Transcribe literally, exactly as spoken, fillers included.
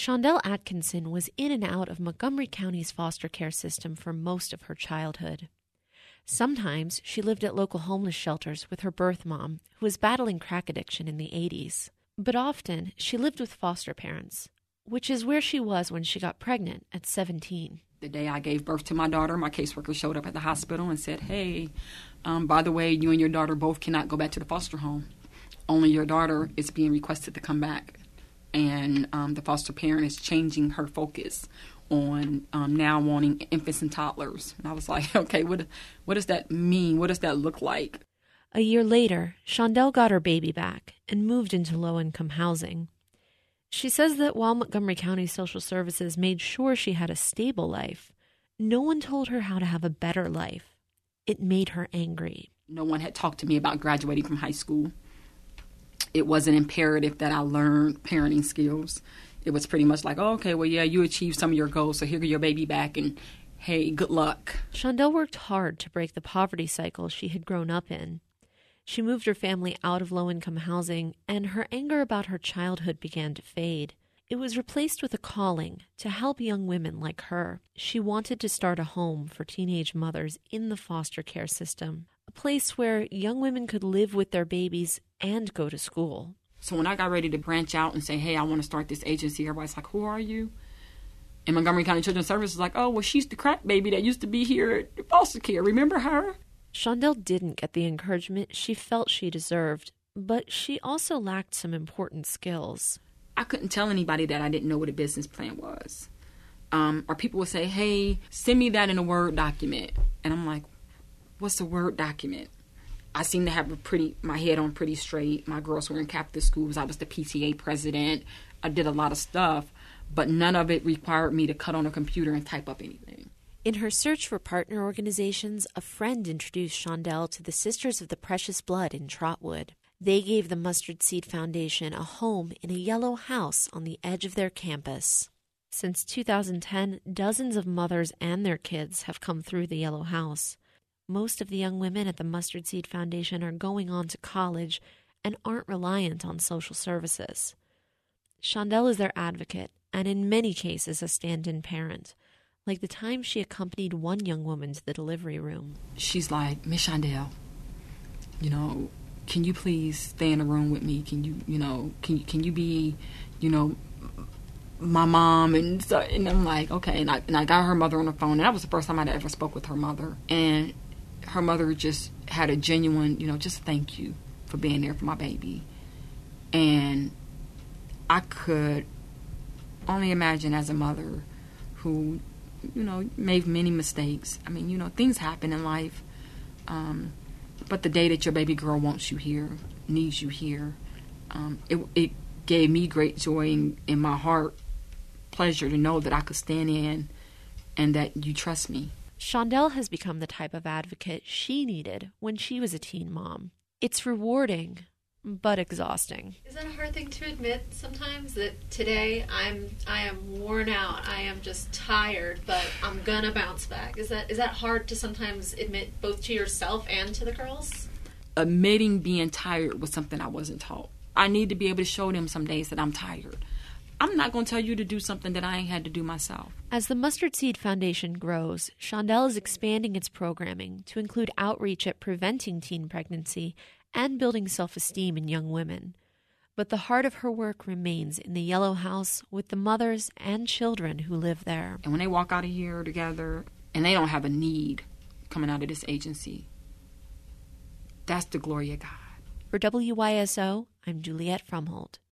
Shondell Atkinson was in and out of Montgomery County's foster care system for most of her childhood. Sometimes she lived at local homeless shelters with her birth mom, who was battling crack addiction in the eighties. But often she lived with foster parents, which is where she was when she got pregnant at seventeen. The day I gave birth to my daughter, my caseworker showed up at the hospital and said, hey, um, by the way, you and your daughter both cannot go back to the foster home. Only your daughter is being requested to come back. And um, the foster parent is changing her focus on um, now wanting infants and toddlers. And I was like, okay, what what does that mean? What does that look like? A year later, Shondell got her baby back and moved into low-income housing. She says that while Montgomery County Social Services made sure she had a stable life, no one told her how to have a better life. It made her angry. No one had talked to me about graduating from high school. It wasn't imperative that I learn parenting skills. It was pretty much like, oh, okay, well, yeah, you achieved some of your goals, so here, your baby back, and hey, good luck. Shondell worked hard to break the poverty cycle she had grown up in. She moved her family out of low-income housing, and her anger about her childhood began to fade. It was replaced with a calling to help young women like her. She wanted to start a home for teenage mothers in the foster care system, a place where young women could live with their babies and go to school. So when I got ready to branch out and say, hey, I want to start this agency, everybody's like, who are you? And Montgomery County Children's Services was like, oh, well, she's the crack baby that used to be here at foster care. Remember her? Shondell didn't get the encouragement she felt she deserved, but she also lacked some important skills. I couldn't tell anybody that I didn't know what a business plan was. Um, or people would say, hey, send me that in a Word document. And I'm like, what's a Word document? I seem to have a pretty, my head on pretty straight. My girls were in Catholic schools. I was the P T A president. I did a lot of stuff, but none of it required me to cut on a computer and type up anything. In her search for partner organizations, a friend introduced Shondell to the Sisters of the Precious Blood in Trotwood. They gave the Mustard Seed Foundation a home in a yellow house on the edge of their campus. Since two thousand ten, dozens of mothers and their kids have come through the yellow house. Most of the young women at the Mustard Seed Foundation are going on to college and aren't reliant on social services. Shondell is their advocate and in many cases a stand-in parent, like the time she accompanied one young woman to the delivery room. She's like, Miss Shondell, you know, can you please stay in the room with me? Can you, you know, can you, can you be, you know, my mom? And so, and I'm like, okay. And I, and I got her mother on the phone. And that was the first time I'd ever spoke with her mother. And her mother just had a genuine, you know, just thank you for being there for my baby. And I could only imagine as a mother who, you know, made many mistakes. I mean, you know, things happen in life. Um, but the day that your baby girl wants you here, needs you here, um, it, it gave me great joy in, in my heart, pleasure to know that I could stand in and that you trust me. Shondell has become the type of advocate she needed when she was a teen mom. It's rewarding, but exhausting. Is that a hard thing to admit sometimes, that today I'm I am worn out, I am just tired, but I'm gonna bounce back? Is that is that hard to sometimes admit both to yourself and to the girls? Admitting being tired was something I wasn't taught. I need to be able to show them some days that I'm tired. I'm not going to tell you to do something that I ain't had to do myself. As the Mustard Seed Foundation grows, Shondell is expanding its programming to include outreach at preventing teen pregnancy and building self-esteem in young women. But the heart of her work remains in the Yellow House with the mothers and children who live there. And when they walk out of here together and they don't have a need coming out of this agency, that's the glory of God. For W Y S O, I'm Juliette Frumhold.